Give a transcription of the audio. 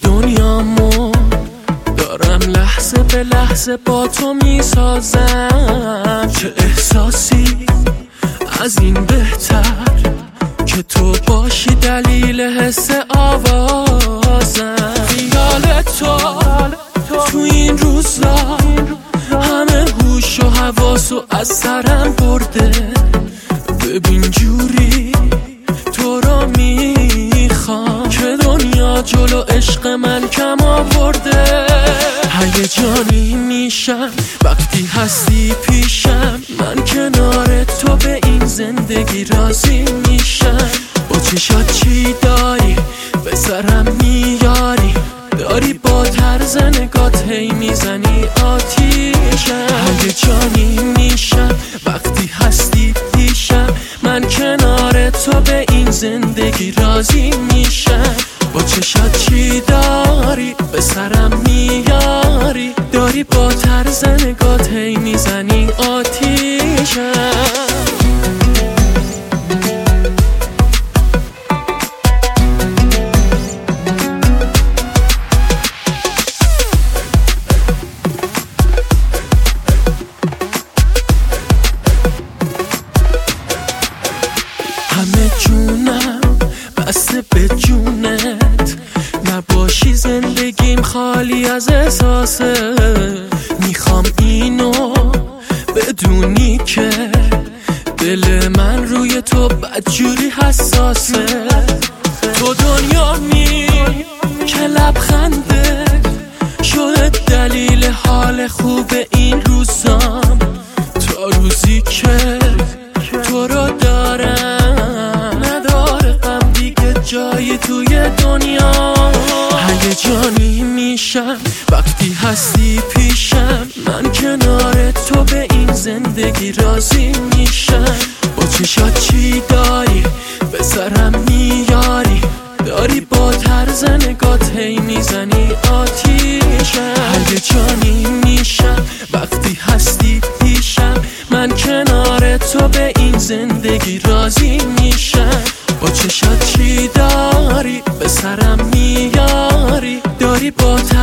دنیامو دارم لحظه به لحظه با تو میسازم. چه احساسی از این بهتر که تو باشی دلیل حس آوازم. خیال تو این روزا همه هوش و حواسو از سرم برده. ببین جوری تو رو میخوام که دنیا جلو عشق من کم آورده. هیجانی میشم وقتی هستی پیشم، من کنار تو به این زندگی راضی میشم. با چشات چی داری به سرم میاری، داری با طرز نگات هی میزنی آتیشم. هیجانی میشم وقتی هستی پیشم، من کنار تو به این زندگی راضی میشم. با چشات چی داری به سرم میاری، داری با طرز نگات هی میزنی آتیشم. همه جونم بسته به جونت، نباشی زندگیم خالی از احساسه. میخوام اینو بدونی که دل من روی تو بدجوری حساسه. تو دنیامی که لبخندت شده دلیل حال خوب این روزام. تا روزی که تو رو دارم نداره غم دیگه جایی توی دنیا. هیجانی میشم وقتی هستی پیشم، من کنار تو به این زندگی راضی میشم. با چشات چی داری به سرم میاری، داری با طرز نگات هی میزنی آتیشم. هیجانی میشم وقتی هستی پیشم، من کنار تو به این زندگی راضی میشم. با چشات چی داری به سرم میاری، داری با